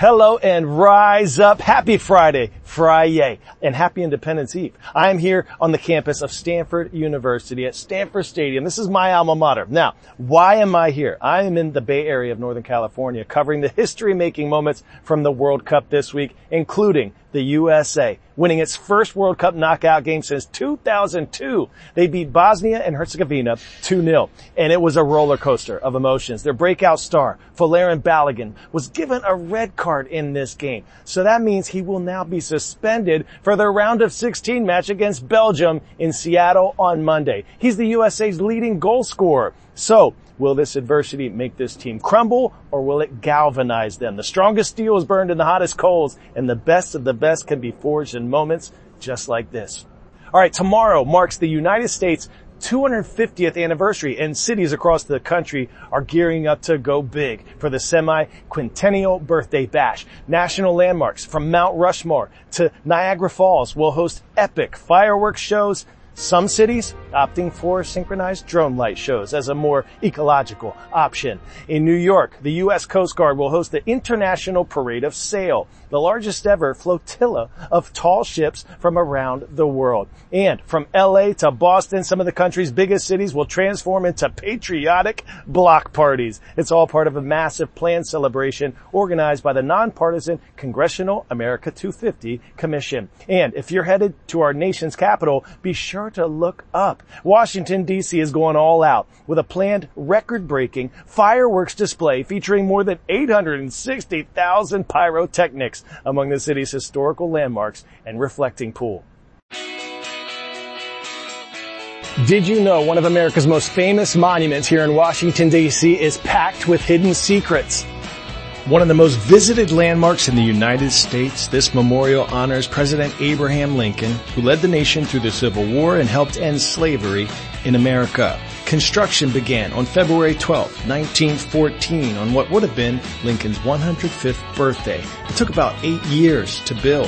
Hello and rise up. Happy Friday, Friday, and happy Independence Eve. I am here on the campus of Stanford University at Stanford Stadium. This is my alma mater. Now, why am I here? I am in the Bay Area of Northern California covering the history-making moments from the World Cup this week, including the USA winning its first World Cup knockout game since 2002. They beat Bosnia and Herzegovina 2-0, and it was a roller coaster of emotions. Their breakout star, Folarin Balogun, was given a red card in this game. So that means he will now be suspended for their round of 16 match against Belgium in Seattle on Monday. He's the USA's leading goal scorer. So, will this adversity make this team crumble, or will it galvanize them? The strongest steel is burned in the hottest coals, and the best of the best can be forged in moments just like this. All right, tomorrow marks the United States' 250th anniversary, and cities across the country are gearing up to go big for the semi-quintennial birthday bash. National landmarks from Mount Rushmore to Niagara Falls will host epic fireworks shows. Some cities opting for synchronized drone light shows as a more ecological option. In New York, the U.S. Coast Guard will host the International Parade of Sail, the largest ever flotilla of tall ships from around the world. And from L.A. to Boston, some of the country's biggest cities will transform into patriotic block parties. It's all part of a massive planned celebration organized by the nonpartisan Congressional America 250 Commission. And if you're headed to our nation's capital, be sure to look up. Washington, D.C. is going all out with a planned record-breaking fireworks display featuring more than 860,000 pyrotechnics among the city's historical landmarks and reflecting pool. Did you know one of America's most famous monuments here in Washington, D.C. is packed with hidden secrets? One of the most visited landmarks in the United States, this memorial honors President Abraham Lincoln, who led the nation through the Civil War and helped end slavery in America. Construction began on February 12, 1914, on what would have been Lincoln's 105th birthday. It took about 8 years to build.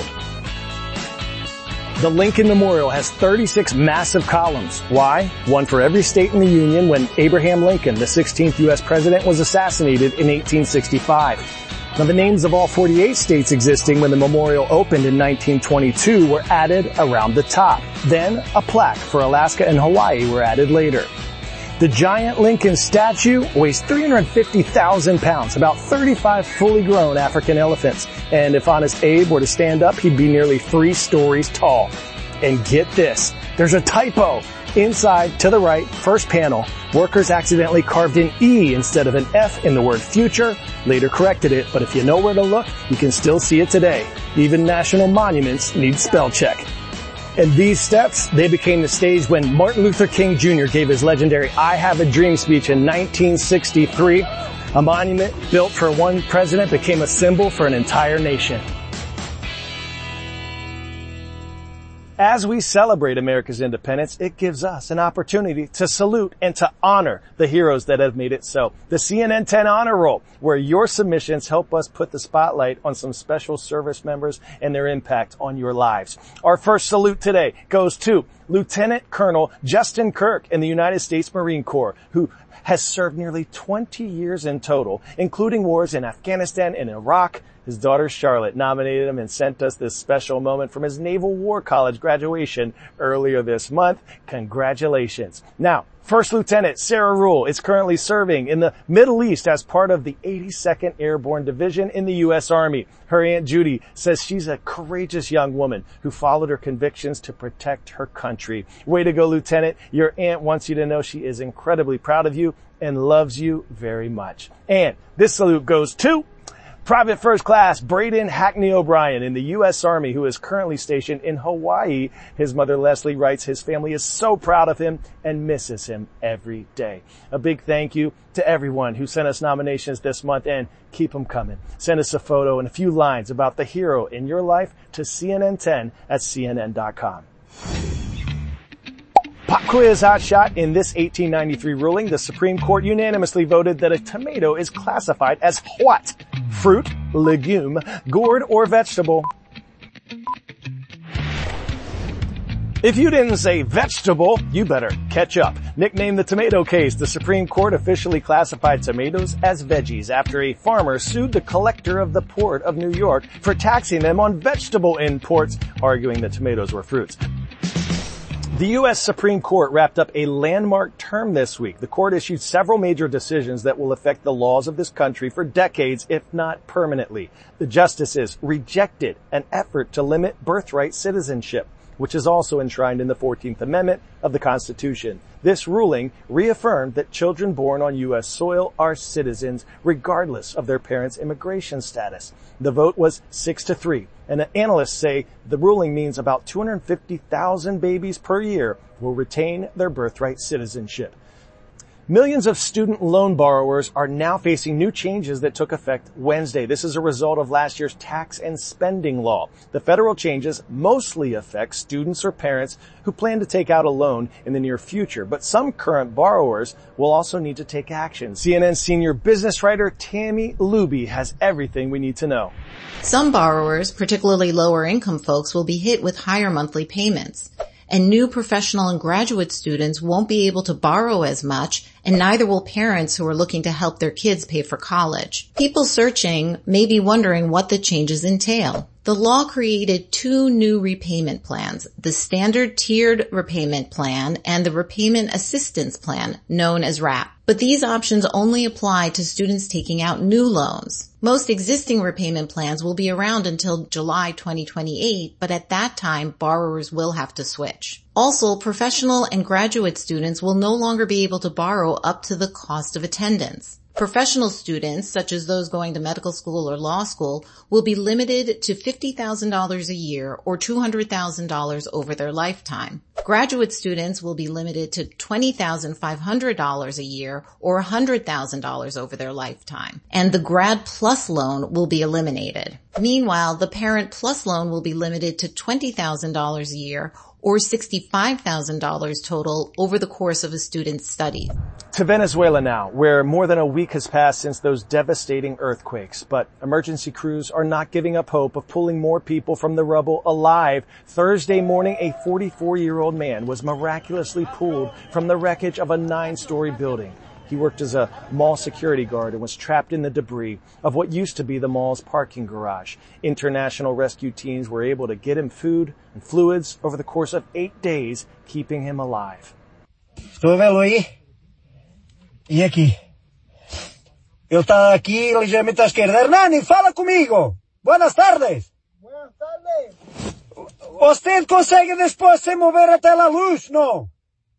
The Lincoln Memorial has 36 massive columns. Why? One for every state in the Union when Abraham Lincoln, the 16th U.S. president, was assassinated in 1865. Now, the names of all 48 states existing when the memorial opened in 1922 were added around the top. Then, a plaque for Alaska and Hawaii were added later. The giant Lincoln statue weighs 350,000 pounds, about 35 fully grown African elephants. And if Honest Abe were to stand up, he'd be nearly 3 stories tall. And get this, there's a typo. Inside, to the right, first panel, workers accidentally carved an E instead of an F in the word future, later corrected it, but if you know where to look, you can still see it today. Even national monuments need spell check. And these steps, they became the stage when Martin Luther King Jr. gave his legendary I Have a Dream speech in 1963. A monument built for one president became a symbol for an entire nation. As we celebrate America's independence, it gives us an opportunity to salute and to honor the heroes that have made it so. The CNN 10 Honor Roll, where your submissions help us put the spotlight on some special service members and their impact on your lives. Our first salute today goes to Lieutenant Colonel Justin Kirk in the United States Marine Corps, who has served nearly 20 years in total, including wars in Afghanistan and Iraq. His daughter Charlotte nominated him and sent us this special moment from his Naval War College graduation earlier this month. Congratulations. Now, First Lieutenant Sarah Rule is currently serving in the Middle East as part of the 82nd Airborne Division in the U.S. Army. Her Aunt Judy says she's a courageous young woman who followed her convictions to protect her country. Way to go, Lieutenant. Your aunt wants you to know she is incredibly proud of you and loves you very much. And this salute goes to Private First Class Braden Hackney O'Brien in the U.S. Army, who is currently stationed in Hawaii. His mother Leslie writes his family is so proud of him and misses him every day. A big thank you to everyone who sent us nominations this month, and keep them coming. Send us a photo and a few lines about the hero in your life to CNN10@cnn.com. Pop quiz hot shot. In this 1893 ruling, the Supreme Court unanimously voted that a tomato is classified as what? Fruit, legume, gourd, or vegetable? If you didn't say vegetable, you better catch up. Nicknamed the tomato case, the Supreme Court officially classified tomatoes as veggies after a farmer sued the collector of the Port of New York for taxing them on vegetable imports, arguing that tomatoes were fruits. The U.S. Supreme Court wrapped up a landmark term this week. The court issued several major decisions that will affect the laws of this country for decades, if not permanently. The justices rejected an effort to limit birthright citizenship, which is also enshrined in the 14th Amendment of the Constitution. This ruling reaffirmed that children born on U.S. soil are citizens regardless of their parents' immigration status. The vote was 6-3, and analysts say the ruling means about 250,000 babies per year will retain their birthright citizenship. Millions of student loan borrowers are now facing new changes that took effect Wednesday. This is a result of last year's tax and spending law. The federal changes mostly affect students or parents who plan to take out a loan in the near future, but some current borrowers will also need to take action. CNN senior business writer Tammy Luby has everything we need to know. Some borrowers, particularly lower income folks, will be hit with higher monthly payments. And new professional and graduate students won't be able to borrow as much, and neither will parents who are looking to help their kids pay for college. People searching may be wondering what the changes entail. The law created two new repayment plans, the Standard Tiered Repayment Plan and the Repayment Assistance Plan, known as RAP. But these options only apply to students taking out new loans. Most existing repayment plans will be around until July 2028, but at that time, borrowers will have to switch. Also, professional and graduate students will no longer be able to borrow up to the cost of attendance. Professional students, such as those going to medical school or law school, will be limited to $50,000 a year or $200,000 over their lifetime. Graduate students will be limited to $20,500 a year or $100,000 over their lifetime. And the Grad Plus loan will be eliminated. Meanwhile, the Parent Plus loan will be limited to $20,000 a year or $65,000 total over the course of a student's study. To Venezuela now, where more than a week has passed since those devastating earthquakes. But emergency crews are not giving up hope of pulling more people from the rubble alive. Thursday morning, a 44-year-old man was miraculously pulled from the wreckage of a 9-story building. He worked as a mall security guard and was trapped in the debris of what used to be the mall's parking garage. International rescue teams were able to get him food and fluids over the course of 8 days, keeping him alive. Estou vendo aí? E aqui? Ele está aqui ligeiramente à esquerda. Hernani, fala comigo! Buenas tardes! Buenas tardes. Você consegue después se mover até a luz, não?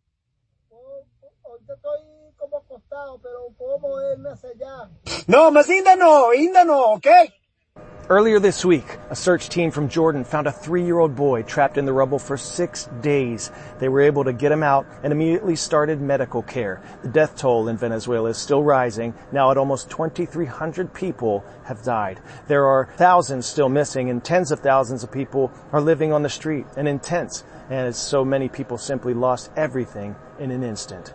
Ahorita estoy como acostado, pero puedo moverme hacia allá. No, mas ainda não, okay? Earlier this week, a search team from Jordan found a 3-year-old boy trapped in the rubble for 6 days. They were able to get him out and immediately started medical care. The death toll in Venezuela is still rising. Now at almost 2,300 people have died. There are thousands still missing and tens of thousands of people are living on the street and in tents. And as so many people simply lost everything in an instant.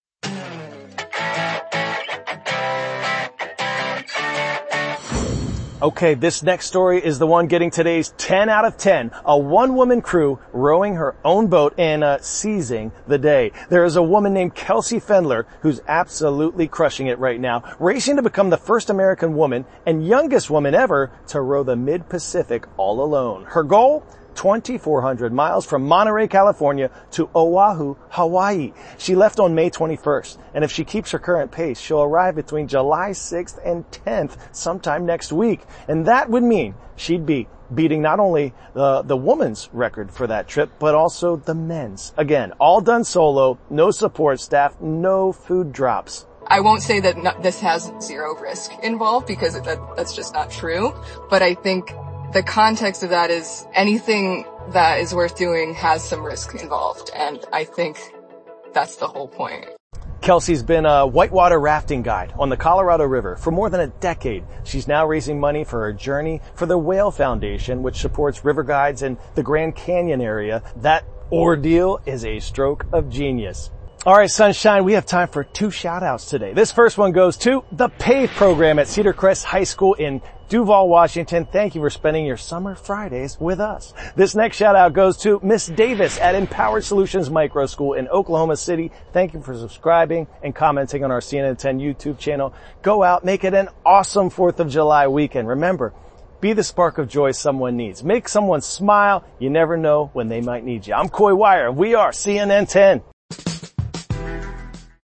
Okay, this next story is the one getting today's 10 out of 10. A one-woman crew rowing her own boat and seizing the day. There is a woman named Kelsey Fendler who's absolutely crushing it right now, racing to become the first American woman and youngest woman ever to row the Mid-Pacific all alone. Her goal? 2,400 miles from Monterey, California to Oahu, Hawaii. She left on May 21st, and if she keeps her current pace, she'll arrive between July 6th and 10th sometime next week. And that would mean she'd be beating not only the woman's record for that trip, but also the men's. Again, all done solo, no support staff, no food drops. I won't say that this has zero risk involved because that's just not true, but I think the context of that is anything that is worth doing has some risk involved, and I think that's the whole point. Kelsey's been a whitewater rafting guide on the Colorado River for more than a decade. She's now raising money for her journey for the Whale Foundation, which supports river guides in the Grand Canyon area. That ordeal is a stroke of genius. All right, Sunshine, we have time for 2 shout-outs today. This first one goes to the PAVE program at Cedar Crest High School in Duval, Washington. Thank you for spending your summer Fridays with us. This next shout-out goes to Miss Davis at Empowered Solutions Micro School in Oklahoma City. Thank you for subscribing and commenting on our CNN 10 YouTube channel. Go out, make it an awesome 4th of July weekend. Remember, be the spark of joy someone needs. Make someone smile. You never know when they might need you. I'm Coy Wire, and we are CNN 10.